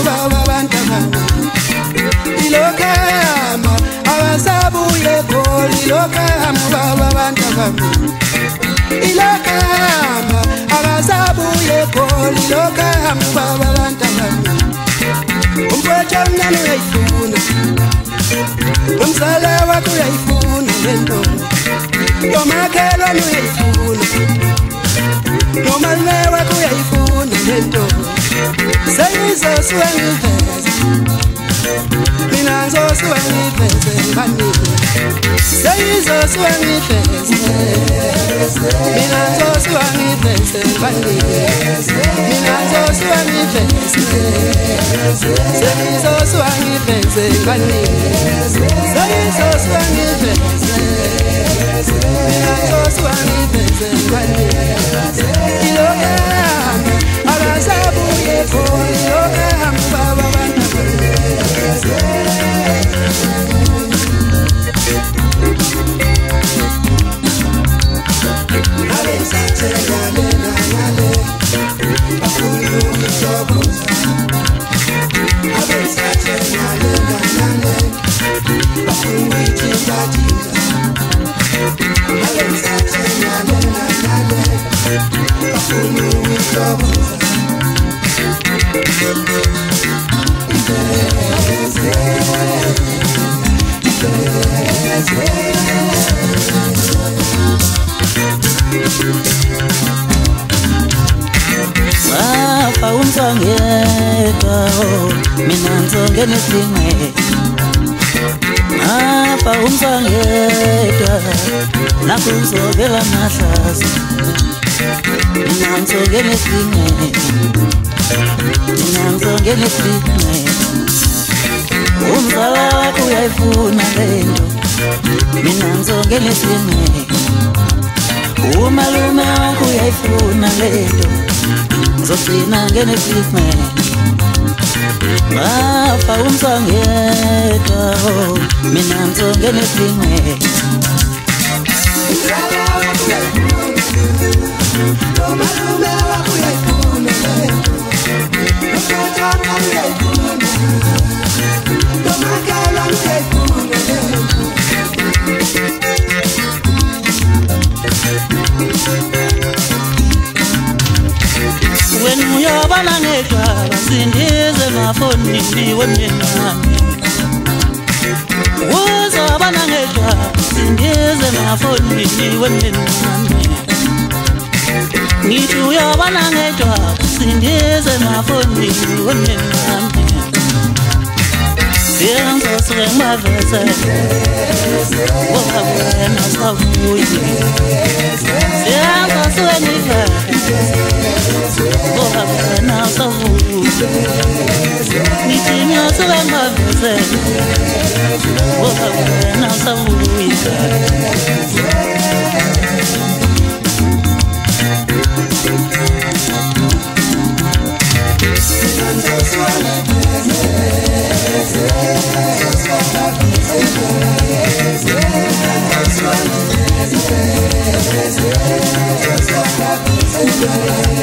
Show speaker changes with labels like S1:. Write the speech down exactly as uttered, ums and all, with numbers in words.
S1: mubaba bantaba ilokama abasabuye kholi ilokama baba bantaba ilokama abasabuye kholi ilokama baba bantaba umfowethu omncane uyayifuna umzala wakho uyayifuna lento nomakhelwane uyayifuna nomalume wakho uyayifuna lento seyizosuka ngiveze mina ngizosuka ngiveze ngibanike seyizosuka ngiveze mina ngizosuka ngiveze ngibanike mina ngizosuka ngiveze seyizosuka ngiveze ngibanike seyizosuka ngiveze mina ngizosuka ngiveze ngibanike ilokama abasabuye khona ilokama baba bantaba
S2: Wafa umsangeka mina ngizongena esinqe Wafa umsangeka nakho uzobela mahlazi mina ngizongena esinqe mina ngizongena esinqe umzala wakho uyayifuna lento mina ngizongena esinqe umalume wakho uyayifuna lento ngizogcina ngene esinqe Wafa umsangeka mina ngizongena esinqe
S1: nomalume wakho uyayifuna lento nomakhelwane uyayifuna nomakhelwane uyayifuna lento
S2: When uyobana ngedwala sindize ngafoni ndiwe mnenami Uzobana ngedwala sindize ngafoni ndiwe mnenami Ngithi uyobana ngedwala sindize ngafoni ndiwe mnenami Siyangizosuke ngibaveze Woka wena savuye Siyangizosuke ngiveze Woka wena savuye Ngithi ngiyasuke ngibaveze Woka wena savuye
S1: Yeah.